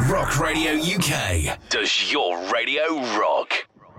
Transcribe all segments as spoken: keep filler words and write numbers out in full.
Rock Radio U K. Does your radio rock?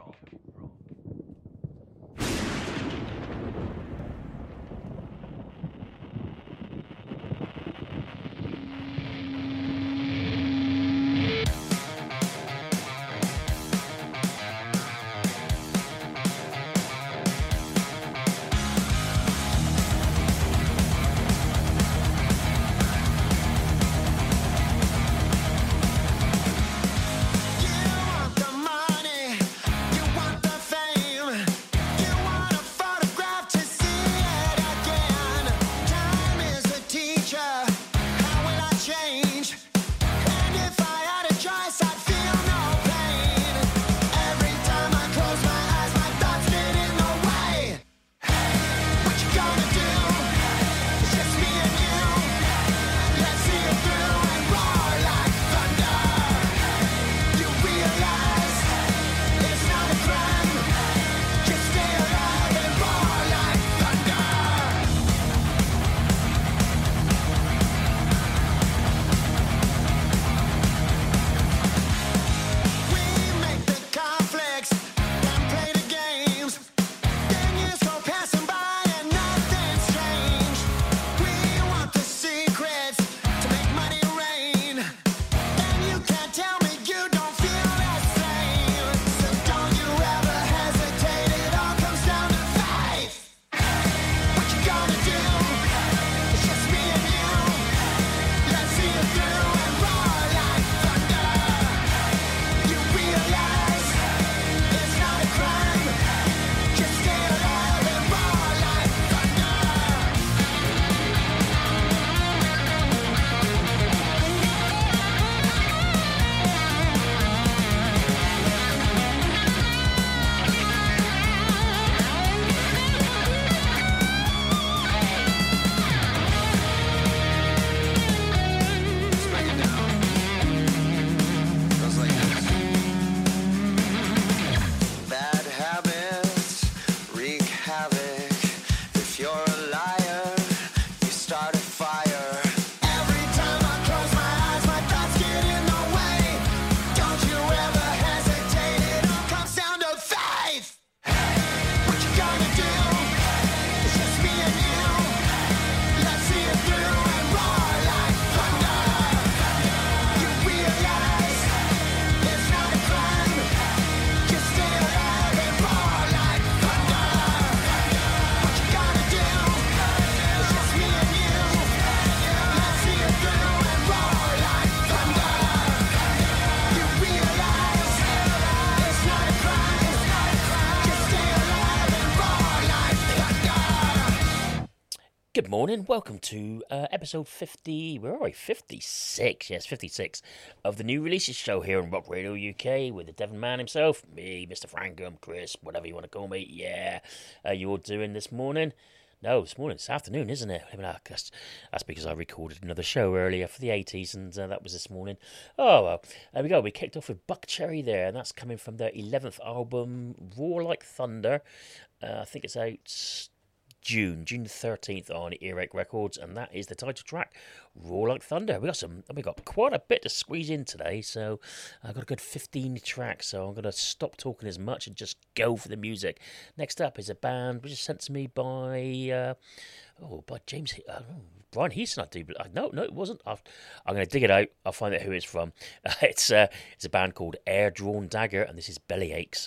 Good morning, welcome to uh, episode fifty, where are we, fifty-six, yes, fifty-six, of the new releases show here on Rock Radio U K with the Devon man himself, me, Mister Frankham, Chris, whatever you want to call me, yeah. Uh, you all doing this morning? No, this morning, it's afternoon, isn't it? I mean, that's, that's because I recorded another show earlier for the eighties, and uh, that was this morning. Oh, well, there we go, we kicked off with Buckcherry there, and that's coming from their eleventh album, Roar Like Thunder. Uh, I think it's out June, June thirteenth on Earache Records, and that is the title track, Roar Like Thunder. We got some, we got quite a bit to squeeze in today, so I've got a good fifteen tracks, so I'm going to stop talking as much and just go for the music. Next up is a band which is sent to me by, uh, oh, by James, uh, Brian Heason, I do, but uh, no, no, it wasn't. I've, I'm going to dig it out, I'll find out who it's from. Uh, it's, uh, it's a band called Air Drawn Dagger, and this is Belly Aches.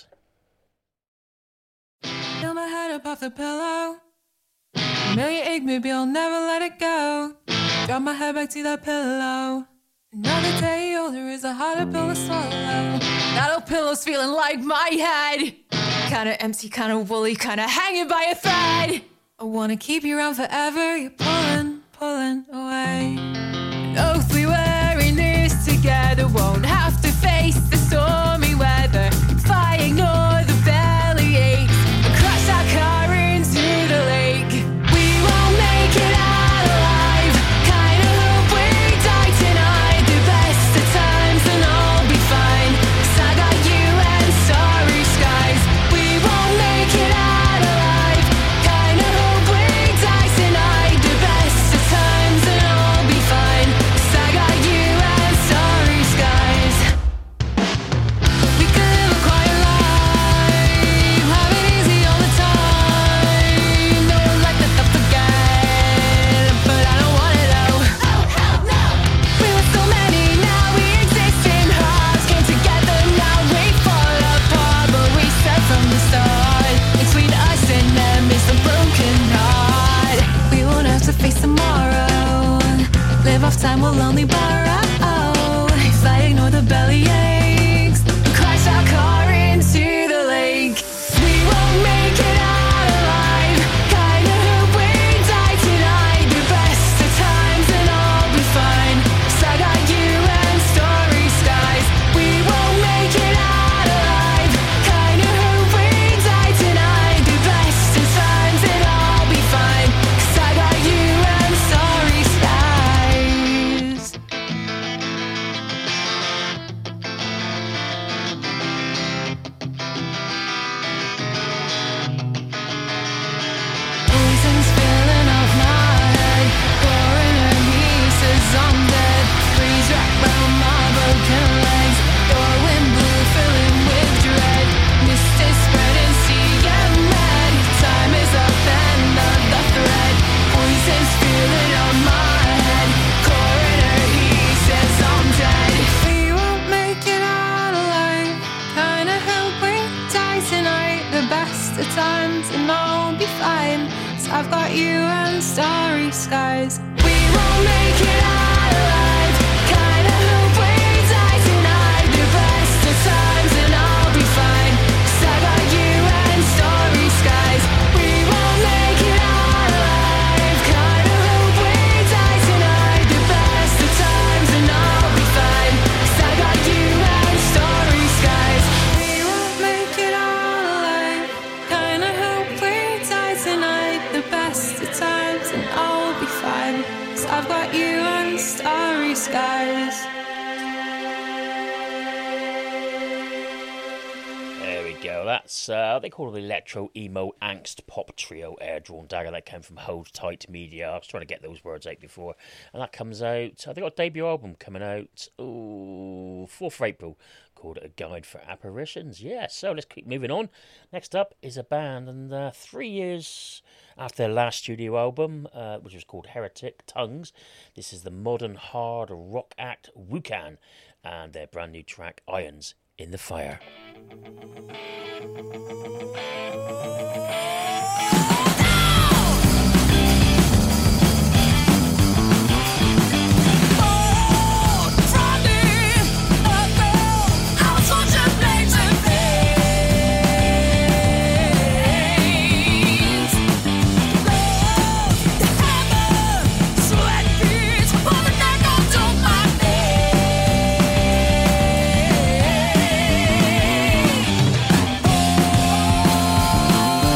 Fill my head up off the pillow. A million ache, maybe I'll never let it go. Drop my head back to that pillow. Another day older is a harder pill to swallow. That old pillow's feeling like my head. Kinda empty, kinda woolly, kinda hanging by a thread. I wanna keep you around forever. You're pulling, pulling away. No, if we were in this together, won't have to face the stormy weather. If I ignore the belly aches and crash our car into the lake, we won't make it out alive. Kinda hope we die tonight. The best of times and I'll be fine, 'cause I got you and starry skies. We won't make it out alive. Kinda hope we die tonight. The best of times and I'll be fine, 'cause I time will only borrow. If I ignore the belly aches, crash our car into the lake. We won't make it out alive. Kinda hope we die tonight. The best of times and I'll be fine. 'Cause I got you and starry skies. We won't make it out alive. Kinda hope we die tonight. The best of times and I'll be fine. 'Cause I got you and starry skies. Poison's filling up my head. Pouring her pieces, I'm dead. Freeze wrap round my broken legs. Your wind blew, filling with dread. Mist is spreading, see I'm mad. Time is up, end of the thread. Poison's filling up my head. Pouring her pieces, I'm dead. We won't make it out alive. Kinda hope we die tonight. The best of times and I'll be fine. 'Cause I've got you and starry skies. We won't make it out alive. Kinda hope we die tonight. The best of times and I'll be fine. 'Cause I got you and starry skies. We won't make it out alive. Kinda hope we die tonight. The best of times and I'll be fine. 'Cause I got you and starry skies. We won't make it out alive. Kinda hope we die tonight. The best of times and I'll be fine. 'Cause I've got you and starry skies. There we go. That's uh, they call it the electro emo angst pop trio Air Drawn Dagger. That came from Hold Tight Media. I was trying to get those words out before, and that comes out. Uh, they got a debut album coming out. Ooh, fourth of April, called A Guide for Apparitions. Yeah. So let's keep moving on. Next up is a band, and uh, three years after their last studio album, uh, which was called Heretic Tongues, this is the modern hard rock act Wukan, and their brand new track Irons in the Fire. Oh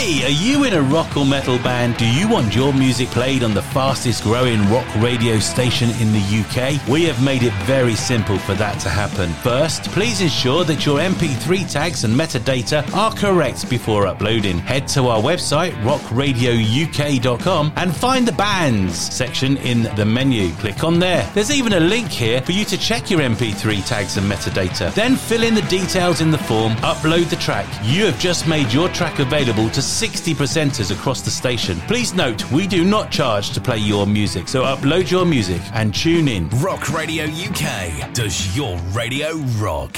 Hey, are you in a rock or metal band? Do you want your music played on the fastest growing rock radio station in the U K? We have made it very simple for that to happen. First, please ensure that your M P three tags and metadata are correct before uploading. Head to our website, rock radio u k dot com, and find the bands section in the menu. Click on there. There's even a link here for you to check your M P three tags and metadata. Then fill in the details in the form, upload the track. You have just made your track available to sixty presenters across the station. Please note, we do not charge to play your music, so upload your music and tune in. Rock Radio U K. Does your radio rock?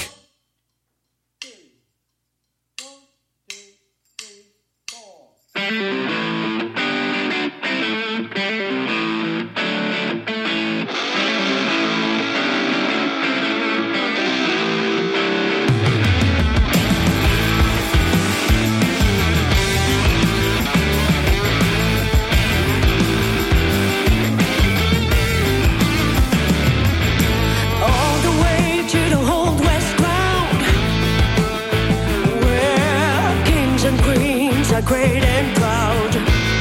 Great and proud.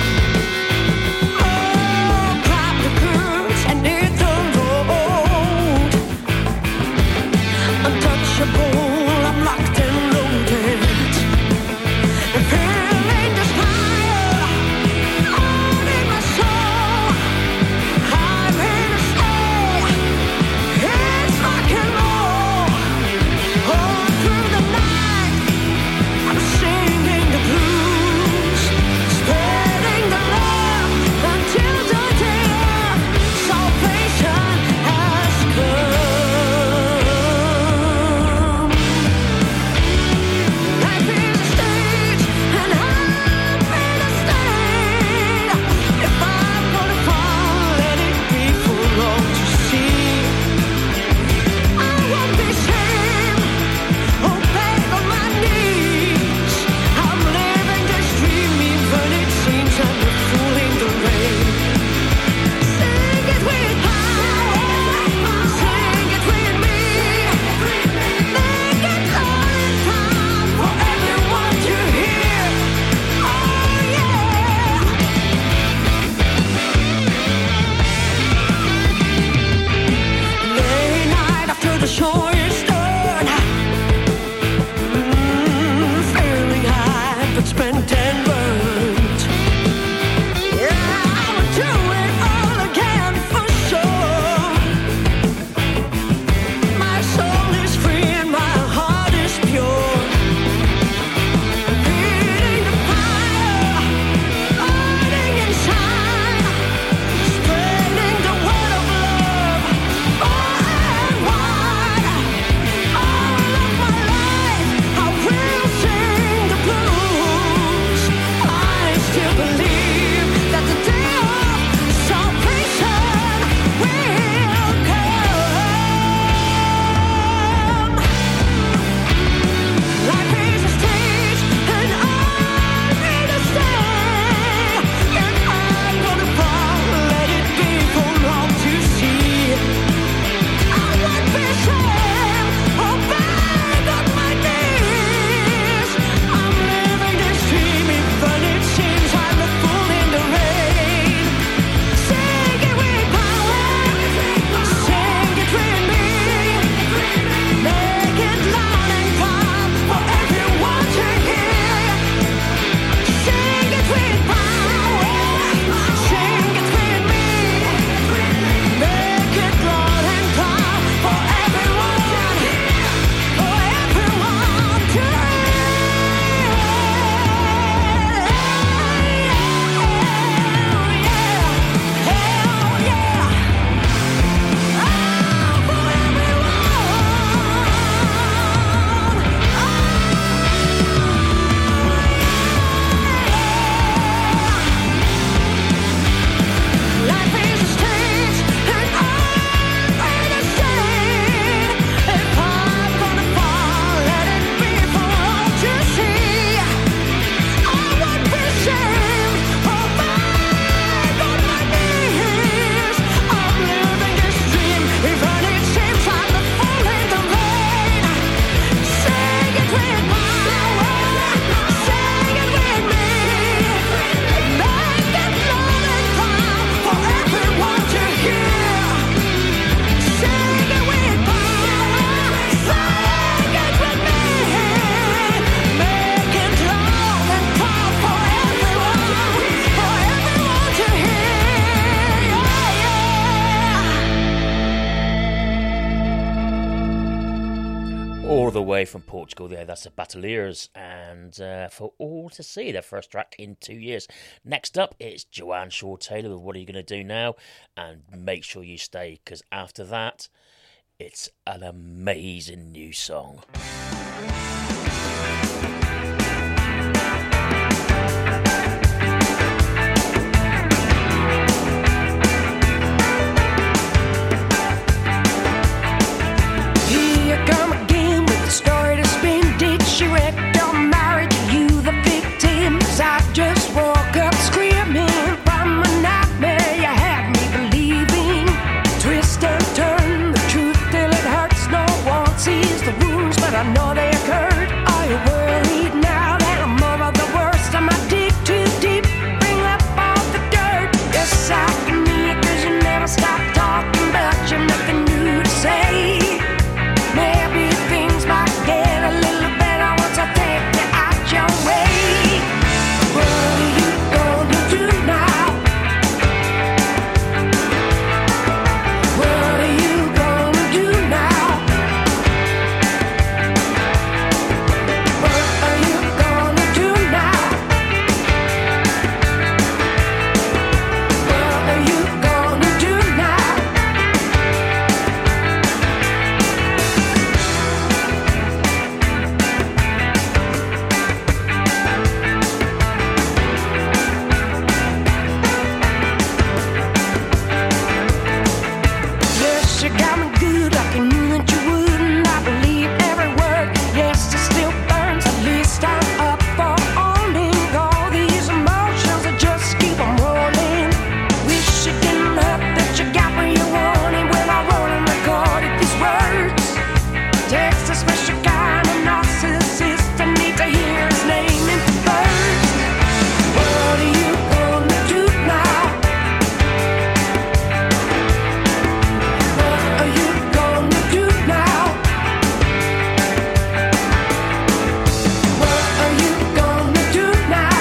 Oh, clap the curves and hit the road. Untouchable, I'm locked and loaded. Feeling this fire on in my soul. I'm here to stay. It's rock and roll. All through the night, I'm singing the blues. way from Portugal there, that's the Battaliers, and uh, for all to see, their first track in two years. Next up, it's Joanne Shaw Taylor with What Are You Gonna Do Now? And make sure you stay, because after that, it's an amazing new song. Story to spin, did she wreck your marriage? You the victims. I just woke up screaming from a nightmare you had me believing. Twist and turn the truth till it hurts. No one sees the wounds, but I know they occurred. Are you worried now that I'm over the worst? Am I dig too deep? Bring up all the dirt. Yes, I can hear, cause you never stop talking, but you've nothing new to say. Maybe things might get a little better once I take you out your way. What are you gonna do now? What are you gonna do now? What are you gonna do now? What are you gonna do now? Yes, you got me good like I knew that you would, and I believe every word. Yes, it still burns. At least I'm up for owning all these emotions that just keep on rolling. Wish it didn't hurt that you got where you wanted when I wrote and recorded these words. Takes a special kind of narcissist. I need to hear his name in the first. What are you gonna do now? What are you gonna do now? What are you gonna do now?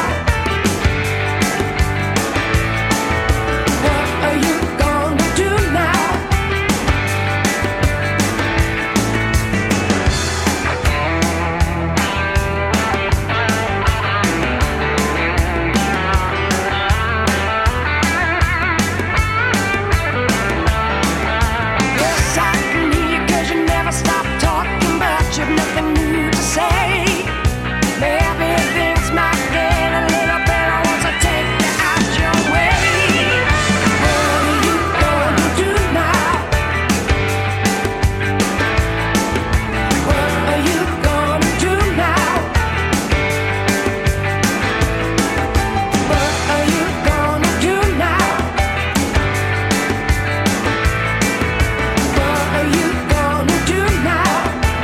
What are you gonna do now? Yes, I can hear you, cause you never stop talking, but you've nothing new to say. Maybe things might get a little better once I take you out your way. What are you gonna do now? What are you gonna do now? What are you gonna do now? What are you gonna do now?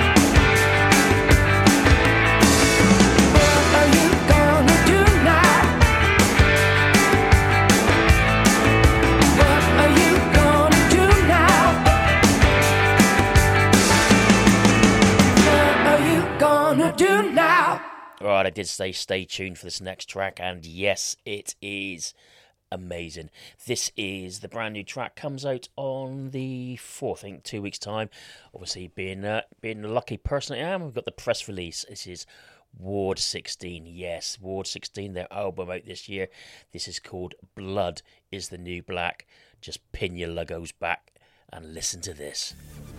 What are you gonna do now? What are you gonna do now? What are you gonna do now? Right, I did say stay tuned for this next track, and yes, it is amazing. This is the brand new track, comes out on the fourth, I think, two weeks' time. Obviously, being uh, being the lucky person I am, we've got the press release. This is Ward sixteen. Yes, Ward sixteen, their album out this year. This is called Blood is the New Black. Just pin your logos back and listen to this.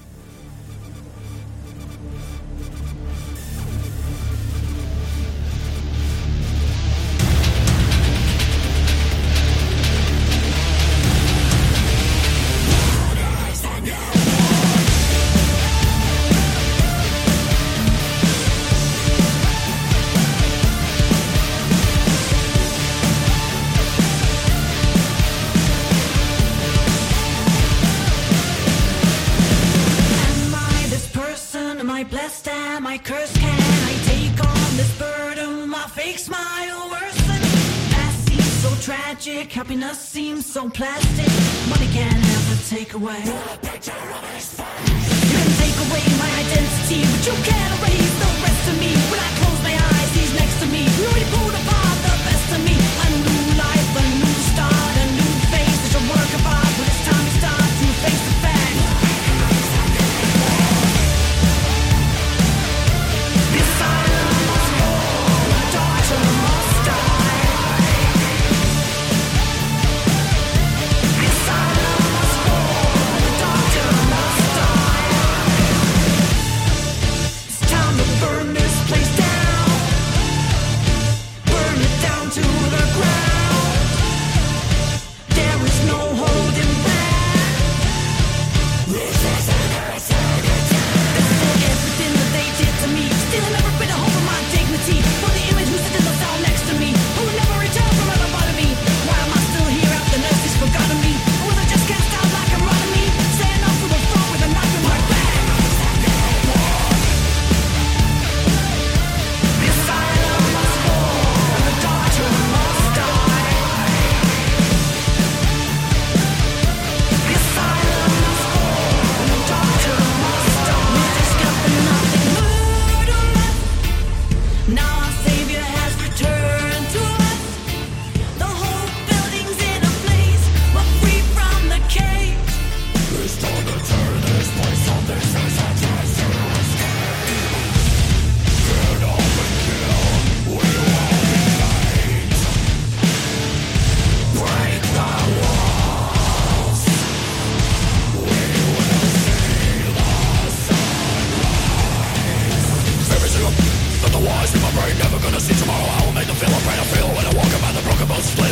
Am I this person? Am I blessed? Am I cursed? Can I take on this burden? My fake smile worsen. Past seems so tragic. Happiness seems so plastic. Money can't ever take away. You can take away my identity, but you can't erase the rest of me. When I close my eyes, he's next to me. We already pulled apart the best of me. A new life, a new start, a new face. It's a work of art, but it's time to start to face the fact.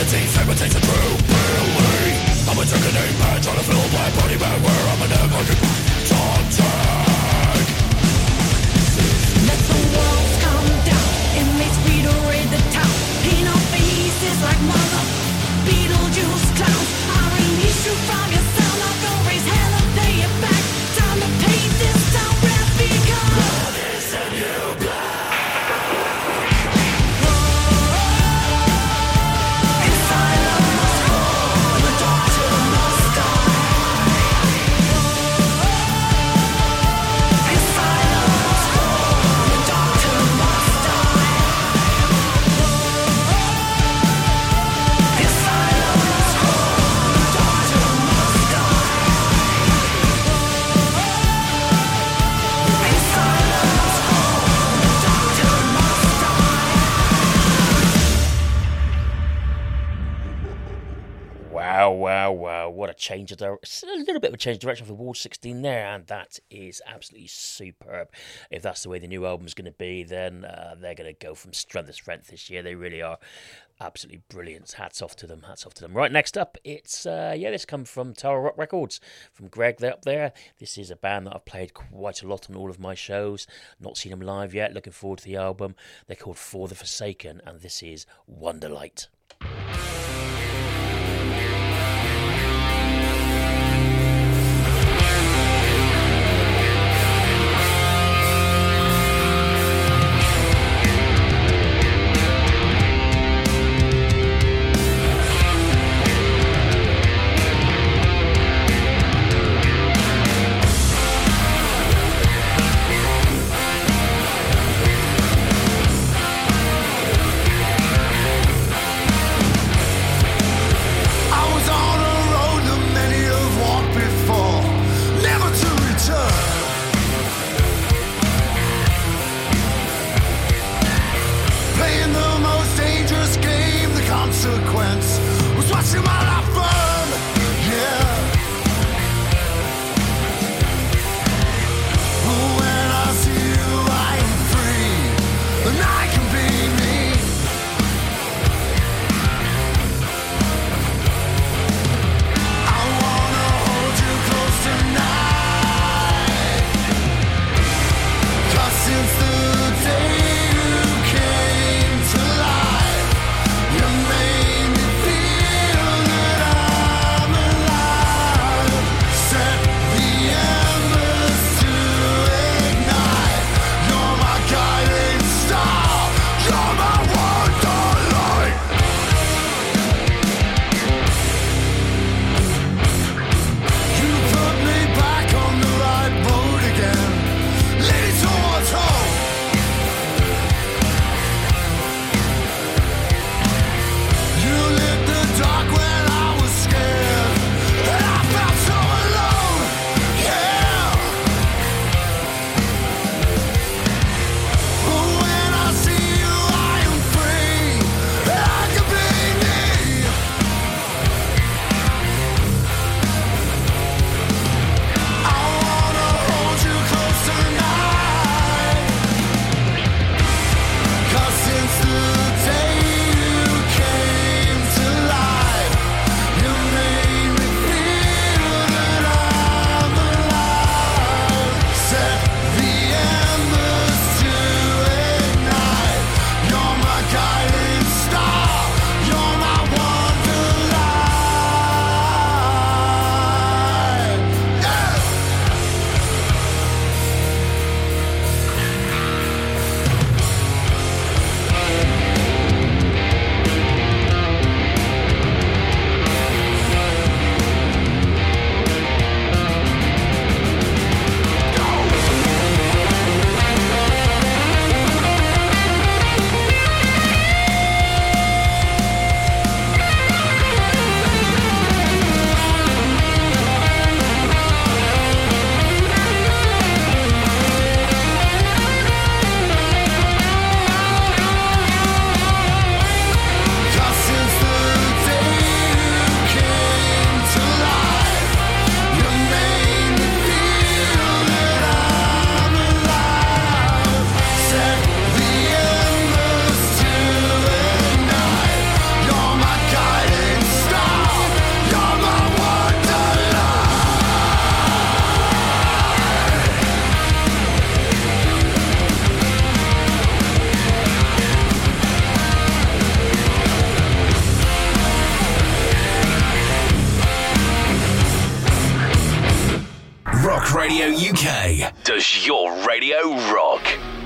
Change of direction, a little bit of a change of direction for Ward sixteen there, and that is absolutely superb. If that's the way the new album's going to be, then uh, they're going to go from strength to strength this year. They really are absolutely brilliant. Hats off to them. Hats off to them. Right, next up, it's uh, yeah, this comes from Tower Rock Records, from Greg. They're up there. This is a band that I've played quite a lot on all of my shows. Not seen them live yet. Looking forward to the album. They're called For the Forsaken, and this is Wonderlight. You made me feel that I K. Does your radio rock?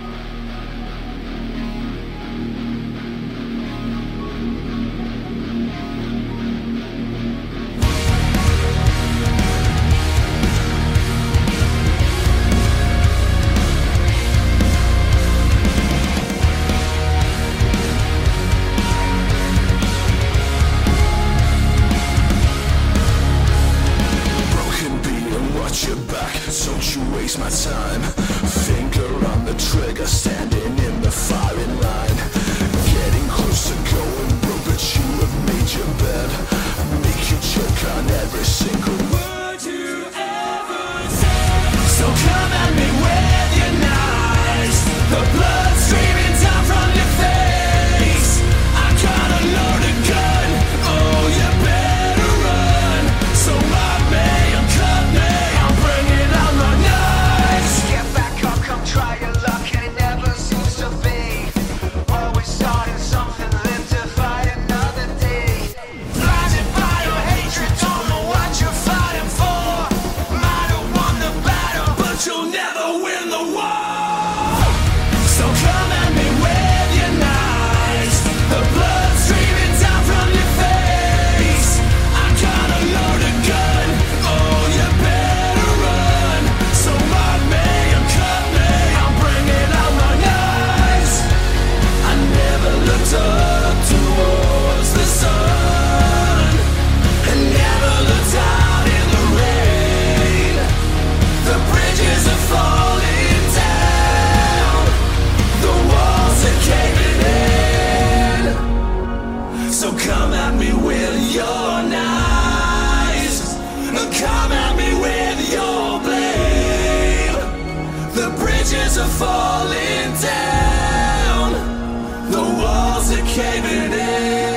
Don't you waste my time. Finger on the trigger, standing in the firing line. Getting close to going broke, but you have made your bed. Make you choke on every single word you ever said. So come at me with your knives, the blood streaming down from your face. I got a loaded gun, oh you better run. So rob me and cut me, I'm bringing out my knives. Get back up, come try your luck, and it never seems to be. Always starting something, live to fight another day. Blinded by your hatred, don't know what you're fighting for. Might have won the battle, but you'll never win the war. So come at me with your knives, the blood streaming down from your face. I got a loaded gun, oh you better run. So rob me and cut me, I'm bringing out my knives. I never looked up towards the sun, and never looked out in the rain. The bridges are falling down, the walls are caving in. So come at me with your knives, come at me with your blade. The bridges are falling down, the walls are caving in.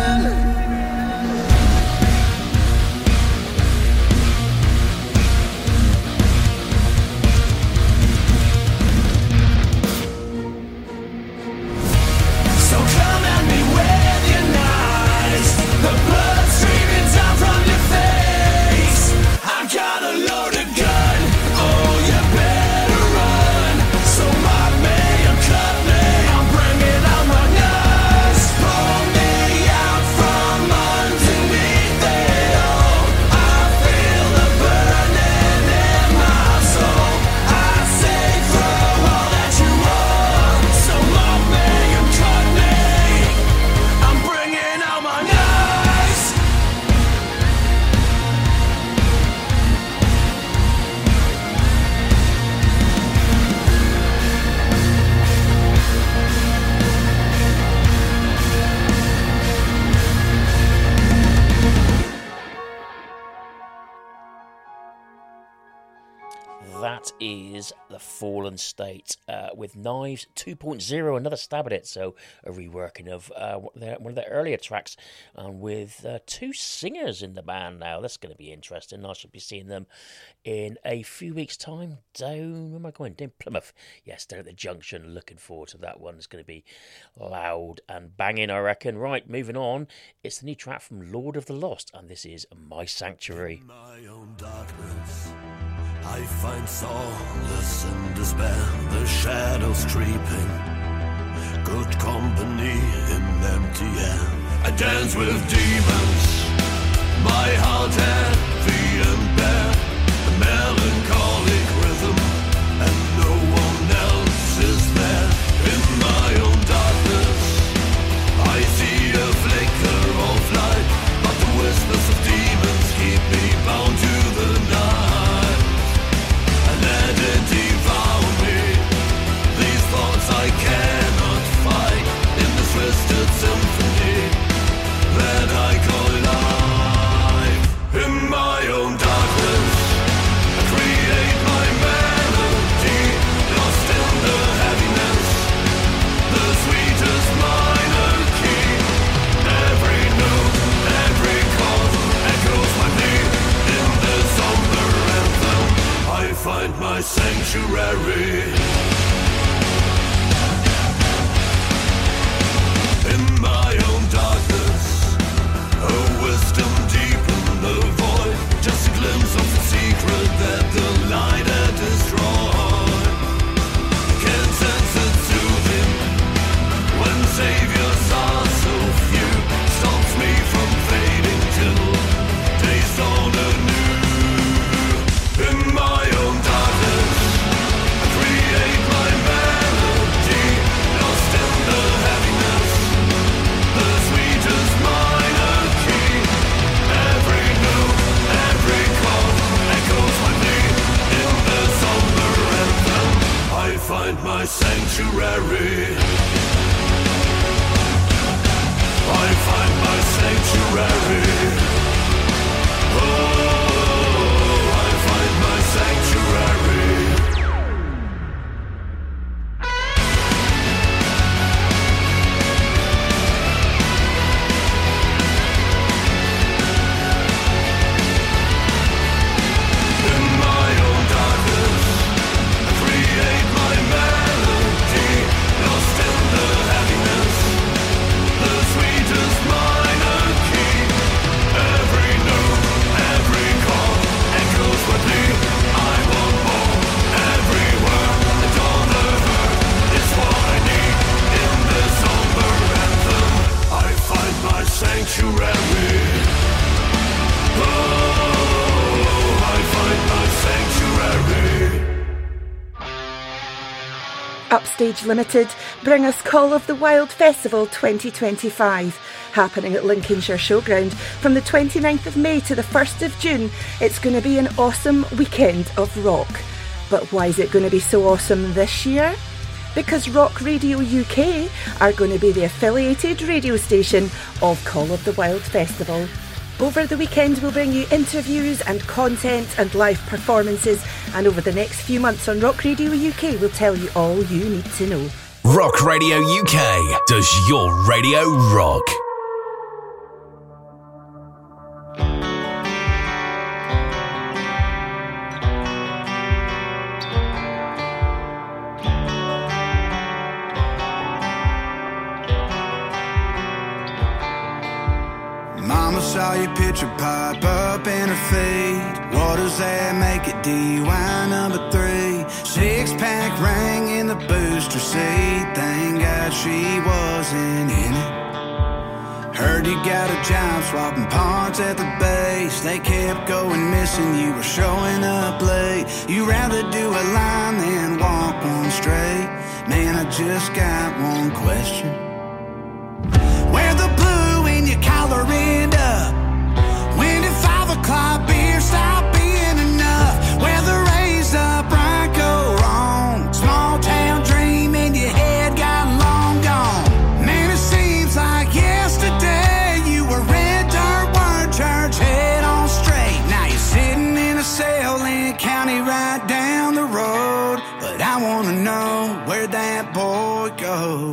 So come at me with your knives, the blood streaming down from your face. I got a loaded gun, oh you better run. So mock me and cut me, I'm bringing out my knives. Pull me out from underneath it all. I feel the burning in my soul. I say throw all that you are. So mock me and cut me, I'm bringing out my knives. That is The Fallen State uh, with Knives two point oh, another stab at it. So a reworking of uh, one of their- one of their earlier tracks, and with uh, two singers in the band now. That's going to be interesting. I should be seeing them in a few weeks' time down, where am I going? Down Plymouth. Yes, down at the Junction. Looking forward to that one. It's going to be loud and banging, I reckon. Right, moving on. It's the new track from Lord of the Lost, and this is My Sanctuary. My own darkness, I find solace and despair. The shadows creeping, good company in empty air. I dance with demons, my heart heavy and bare. A melancholic rhythm, and no one else is there. In my own darkness, I see a flicker of light, but the whispers of demons keep me bound to the night. And let it devour me, these thoughts I cannot fight, in the twisted symphony that I call life. In my own darkness, I create my melody, lost in the heaviness, the sweetest minor key. Every note, every chord echoes my plea. In the somber anthem, I find my sanctuary. In my own darkness, oh Upstage Limited bring us Call of the Wild Festival twenty twenty-five. Happening at Lincolnshire Showground from the twenty-ninth of May to the first of June. It's going to be an awesome weekend of rock. But why is it going to be so awesome this year? Because Rock Radio U K are going to be the affiliated radio station of Call of the Wild Festival. Over the weekend we'll bring you interviews and content and live performances, and over the next few months on Rock Radio U K we'll tell you all you need to know. Rock Radio U K. Does your radio rock? Mama saw your picture pop up in her feed. What does that make it? D U I number three. Six pack rang in the booster seat. Thank God she wasn't in it. Heard you got a job swapping parts at the base. They kept going missing, you were showing up late. You rather do a line than walk one straight. Man, I just got one question. Where the blue in your collar end up? When did five o'clock beer stop being enough? Where the raised up right go wrong? Small town dream in your head got long gone. Man, it seems like yesterday you were red dirt, weren't church head on straight. Now you're sitting in a cell in county right down the road. But I wanna know where'd that boy go?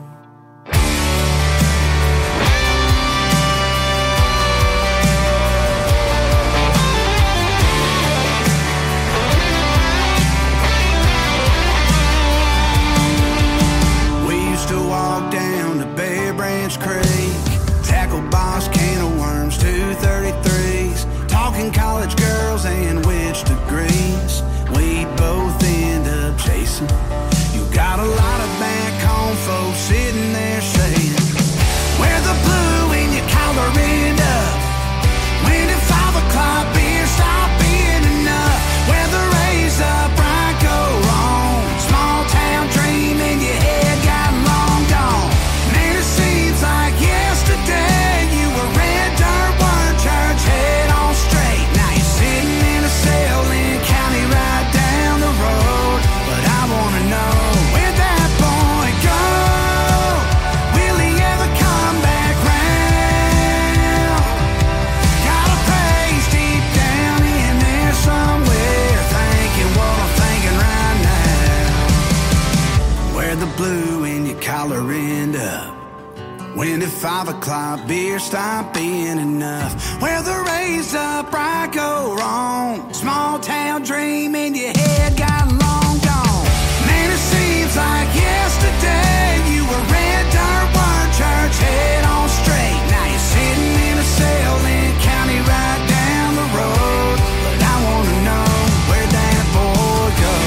To walk down to Bay Branch Creek, tackle boss, can of worms, two thirty-threes, talking college girls and which degrees we both end up chasing. You got a lot of back home folks sitting there saying, where the blue in your collar end up? When did five o'clock beer stop being enough? Where the raised up right go wrong? Small town dream in your head got long gone. Man, it seems like yesterday you were red dirt, weren't church head on straight. Now you're sitting in a cell in county right down the road. But I wanna know, where'd that boy go? Will he ever come back round? Got a place deep down in there somewhere, thinking what I'm thinking right now. Where'd the blue in your collar end up? When did five o'clock beer stop being enough? Where the raised up right go wrong? Small town dream in your head got long gone. Man, it seems like yesterday you were red dirt, weren't church head on straight. Now you're sitting in a cell in county right down the road. But I wanna know, where'd that boy go?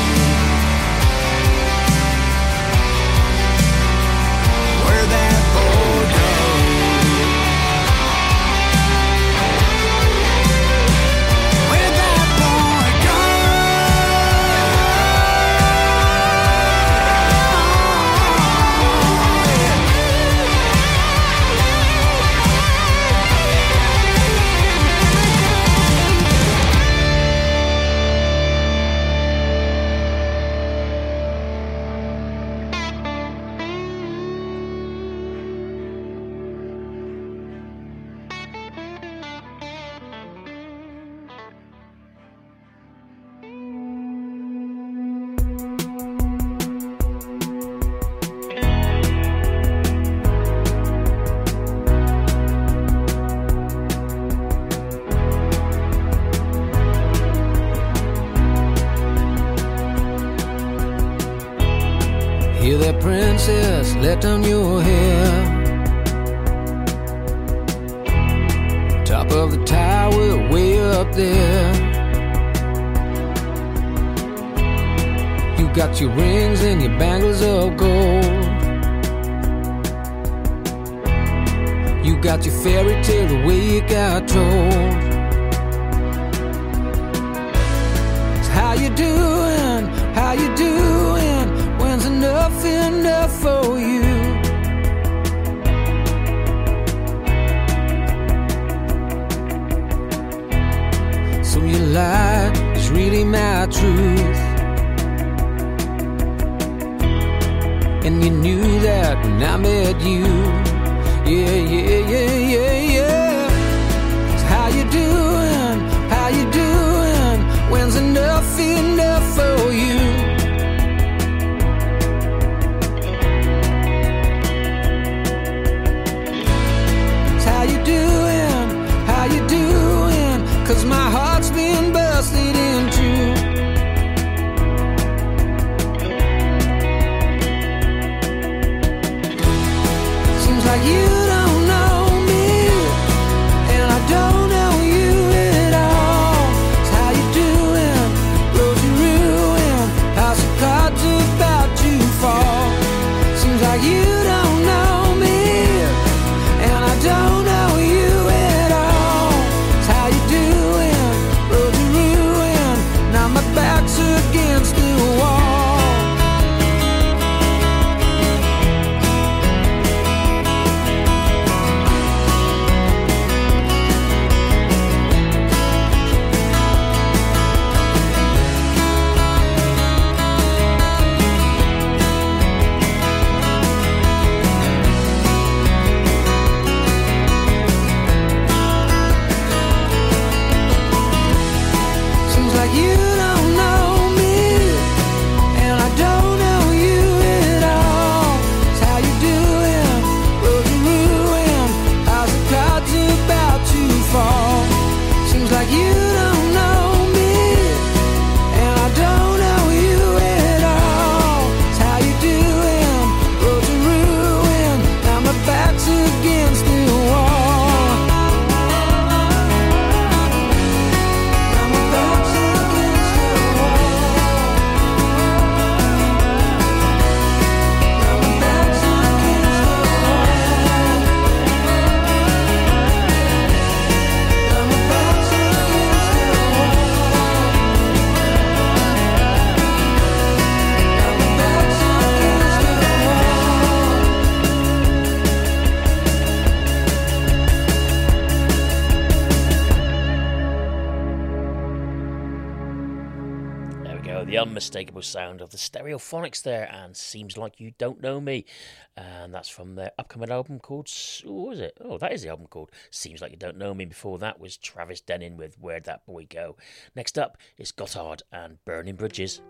Where'd that boy go? Where'd that boy go? Hear that, princess, let down your hair. Top of the tower, way up there. You got your rings and your bangles of gold. You got your fairy tale the way it got told. So how you doing? How you doing? When's the enough, enough for you? So your lie is really my truth, and you knew that when I met you. Yeah, yeah, yeah, yeah, yeah. So how you doing? How you doing? When's enough enough for you? So how you doing? How you doing? 'Cause my heart's been busted into. Seems like you don't know me, and I don't know you at all. So how you doing? Road you ruin, house of cards about to fall. Seems like you don't know me, and I don't know you at all. So how you doing? Road you ruin, now my back's against the wall. Seems like you don't know me, and I don't know you at all. So how you doing? Road you ruin, house of cards about to fall. Seems like you don't know me, and I don't know you at all. So how you doing? Road you ruin, now my back's against the wall. Now my back's against the wall. Now my back's against the wall. Now my back's against the wall. Now my back's against the There we go, the unmistakable sound of the Stereophonics there, and Seems Like You Don't Know Me. And that's from their upcoming album called, S- what was it? Oh, that is the album called Seems Like You Don't Know Me. Before that was Travis Denning with Where'd That Boy Go. Next up is Gotthard and Burning Bridges.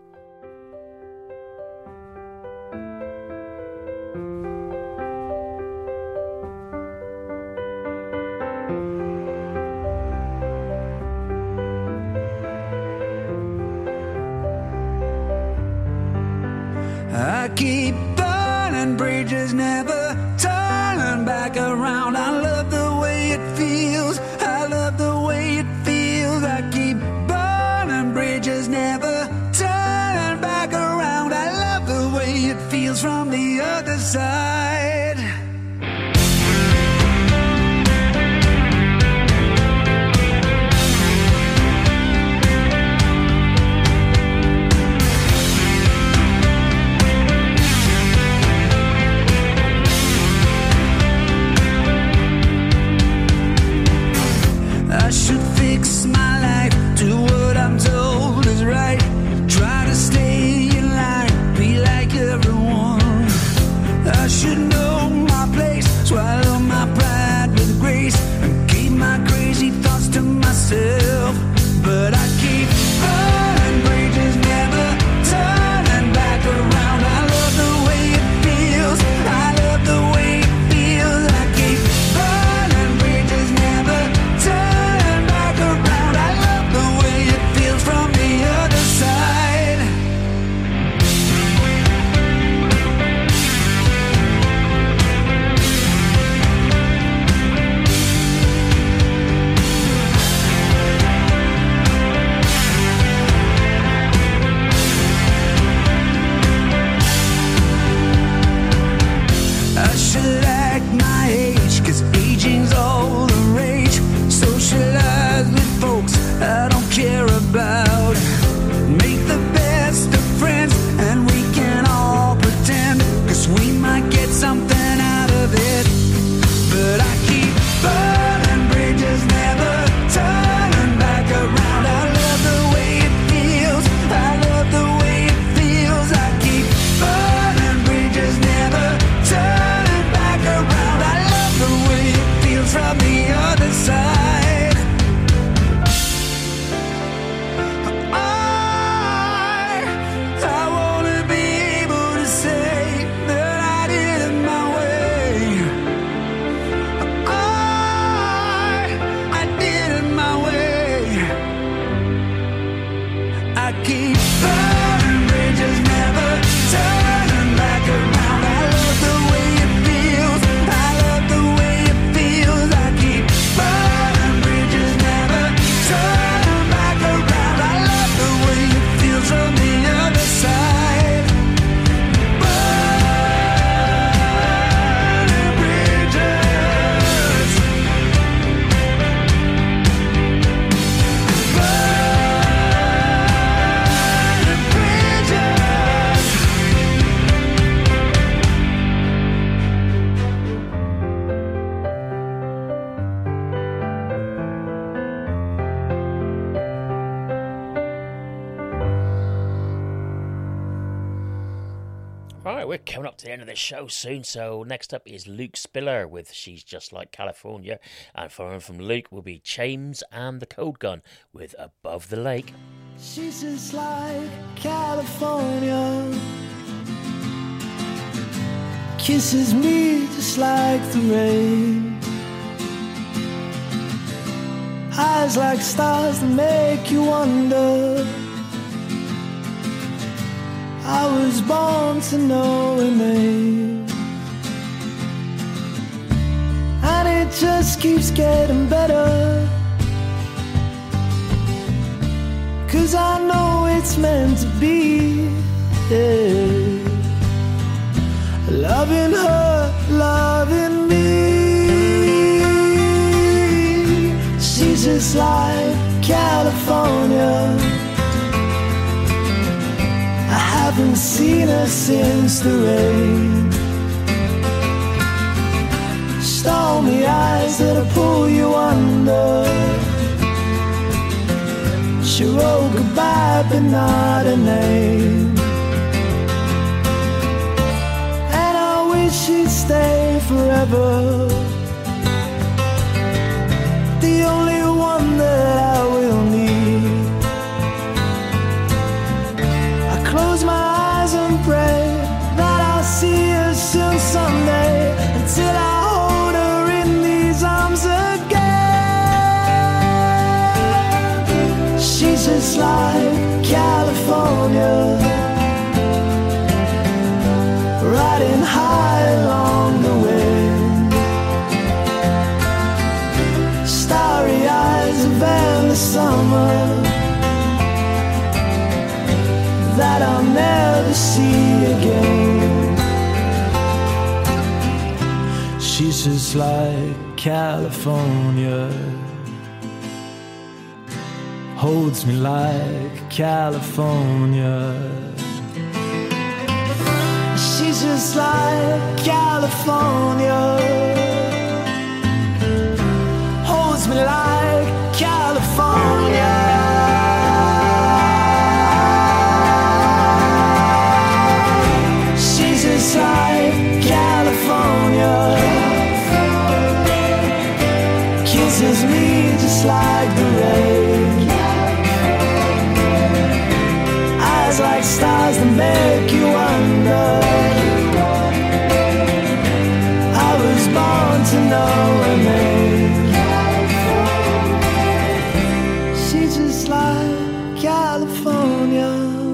I keep burning bridges, never turning back around. I love the way it feels. I love the way it feels. I keep burning bridges, never turning back around. I love the way it feels from the other side. I should fix my life, do what I'm told is right. Try to stay in line, be like everyone. I should know my place, swallow my pride with grace, and keep my crazy thoughts to myself. But I keep burning bridges, never turning back around. I love the way it feels, I love the way it feels. I keep burning bridges, never turning back around. I love the way it feels from the other side. get something out of it. But I keep burning bridges, never turning back around. I love the way it feels, I love the way it feels. I keep burning bridges, never turning back around. I love the way it feels from the other side. I, I wanna be able to say that I did it my way. I, I did it my way. I keep burning bridges, never turning back around. I love the way it feels, I love the way it feels. I keep burning bridges, never turning back around. I love the way it feels from the other side. Burning bridges, burning bridges. Right, we're coming up to the end of the show soon, so next up is Luke Spiller with She's Just Like California, and following from Luke will be James and the Cold Gun with Above the Lake. She's just like California, kisses me just like the rain, eyes like stars that make you wonder. I was born to know her name, and it just keeps getting better, 'cause I know it's meant to be, yeah. Loving her, loving me. She's just like California, I haven't seen her since the rain. Stormy eyes that'll pull you under. She wrote goodbye but not a name, and I wish she'd stay forever, the only one that I will need. Close my eyes and pray that I'll see her soon someday, until I hold her in these arms again. She's just like California, riding high along the wind. Starry eyes of endless summer that I'll never see again. She's just like California, holds me like California. She's just like California, holds me like California. Just like California, kisses me just like the rain, eyes like stars that make you wonder. I was born to know her name. She's just like California,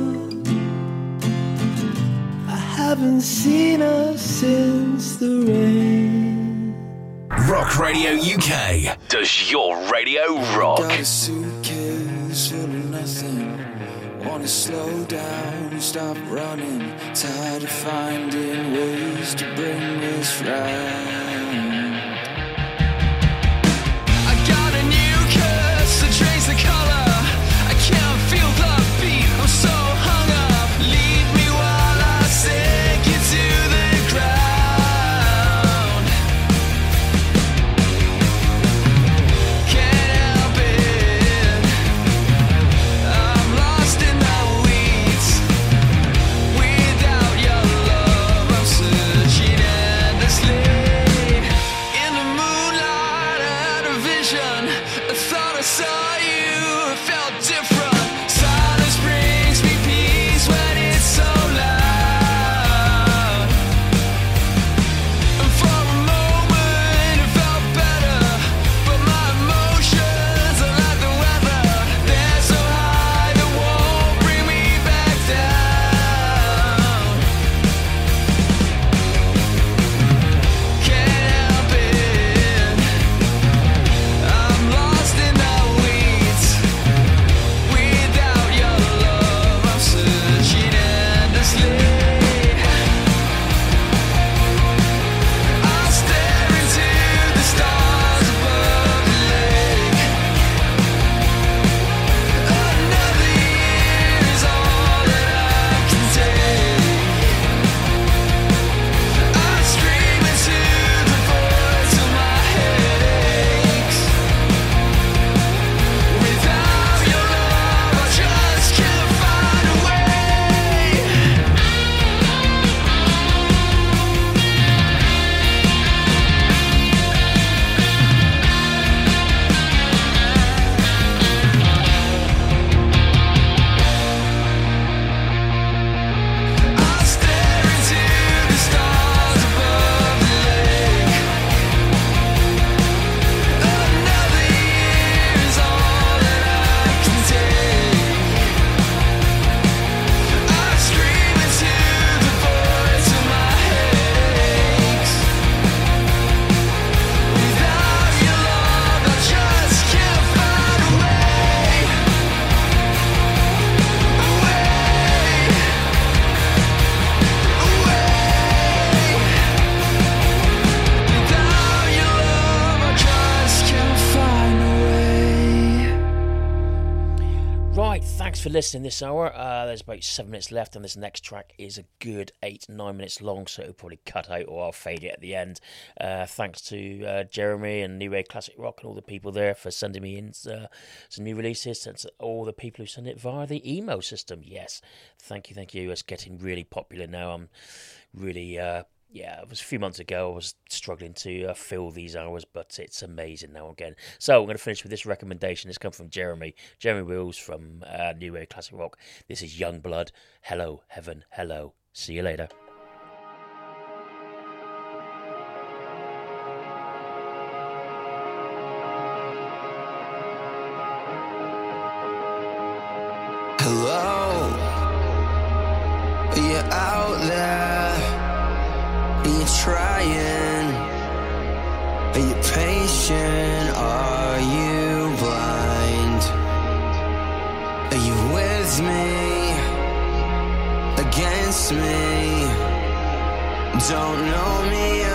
haven't seen her since the rain. Rock Radio U K. Does your radio rock? Got a suitcase full of nothing. Wanna slow down, stop running. Tired of finding ways to bring this round. I got a new curse that trains the color. I can't feel the beat, I'm so hung up. Leave me while I sink you to the ground. thanks for listening this hour. Uh, there's about seven minutes left, and this next track is a good eight, nine minutes long, so it'll probably cut out or I'll fade it at the end. Uh, thanks to uh, Jeremy and New Wave Classic Rock and all the people there for sending me in uh, some new releases. Thanks to all the people who send it via the email system. Yes, thank you, thank you. It's getting really popular now. I'm really... Uh, Yeah, it was a few months ago. I was struggling to uh, fill these hours, but it's amazing now again. So I'm going to finish with this recommendation. It's come from Jeremy. Jeremy Wills from uh, New Wave Classic Rock. This is Youngblood. Hello, Heaven. Hello. See you later. Hello, are you out there? Are you trying? Are you patient? Are you blind? Are you with me? Against me? Don't know me